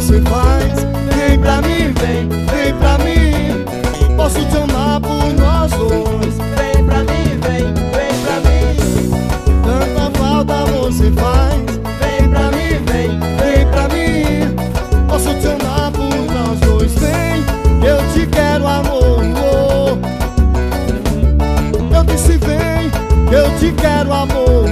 você faz. Vem pra mim, vem pra mim. Posso te amar por nós dois. Vem pra mim, vem pra mim. Tanta falta você faz. Vem pra mim, Vem pra mim. Posso te amar por nós dois. Vem, que eu te quero, amor. Eu disse vem, que eu te quero, amor.